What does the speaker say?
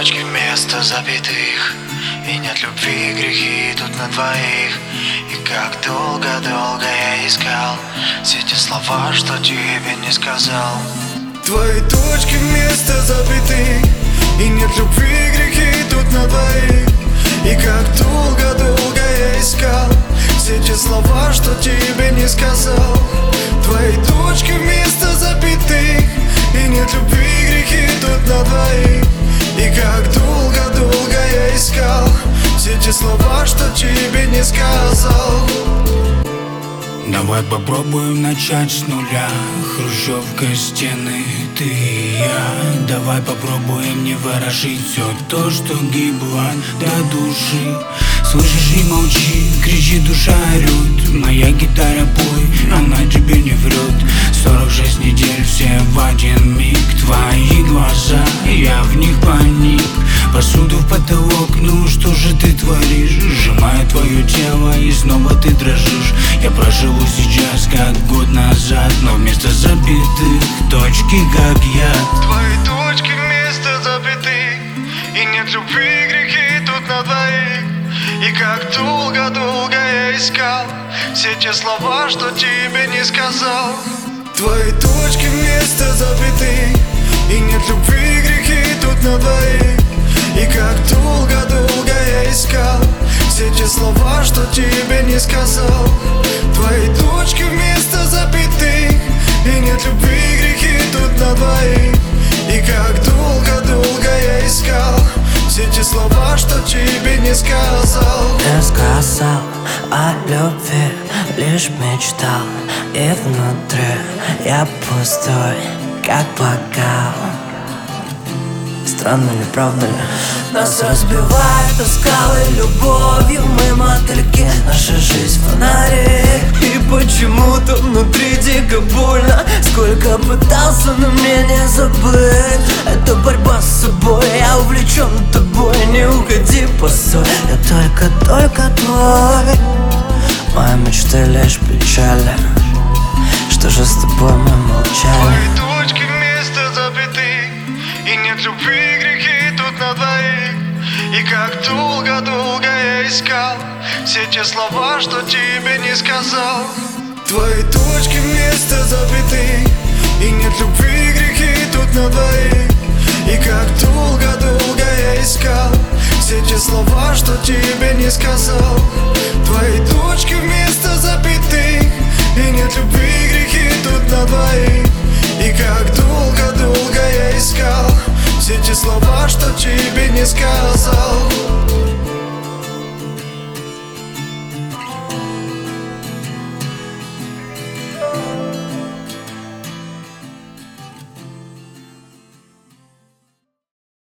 точки вместо запятых, и нет любви, грехи тут на двоих. И как долго-долго я искал все те слова, что тебе не сказал. Твои точки вместо запятых, и нет любви, грехи тут на двоих. И как долго-долго я искал все те слова, что тебе не сказал. Твои точки вместо запятых, и нет любви, грехи тут на двоих. И как долго-долго я искал все те слова, что тебе не сказал. Давай попробуем начать с нуля. Хрущевка, стены, ты и я. Давай попробуем не выражить все то, что гибло до души. Слышишь, не молчи, кричи, душа орёт. Моя гитара пой, она тебе не врет. 46 недель, все в один миг. Твои глаза, я в них паник. Посуду в потолок, ну что же ты творишь? Сжимаю твое тело и снова ты дрожишь. Я проживу сейчас, как год назад, но вместо запятых точки, как яд. Твои точки вместо запятых, и нет любви, грехи тут на двоих. И как долго-долго я искал все те слова, что тебе не сказал. Твои точки вместо запятых, и нет любви, грехи тут на двоих. И как долго-долго я искал все те слова, что тебе не сказал. Твои точки вместо запятых, и нет любви, грехи тут на двоих. И как долго-долго я искал все те слова, что тебе не сказал. Не сказал о любви, лишь мечтал. И внутри я пустой, как бокал. Странно ли, правда ли? Нас разбивает о скалы любовью. Мы мотыльки, наша жизнь фонари. И почему-то внутри дико больно. Сколько пытался, но мне не забыть. Это борьба с собой, я увлечен тобой. Не уходи, постой, я только твой. Мои мечты лишь печали. Что же с тобой мы молчали? Твои точки вместо запятых, и нет любви, грехи тут на двоих. И как долго-долго я искал все те слова, что тебе не сказал. Твои точки вместо запятых, и нет любви, грехи тут на двоих. И как долго-долго я искал все те слова, что тебе не сказал. Твои точки вместо запятых, и нет любви, грехи тут на двоих. И как долго-долго я искал все те слова, что тебе не сказал.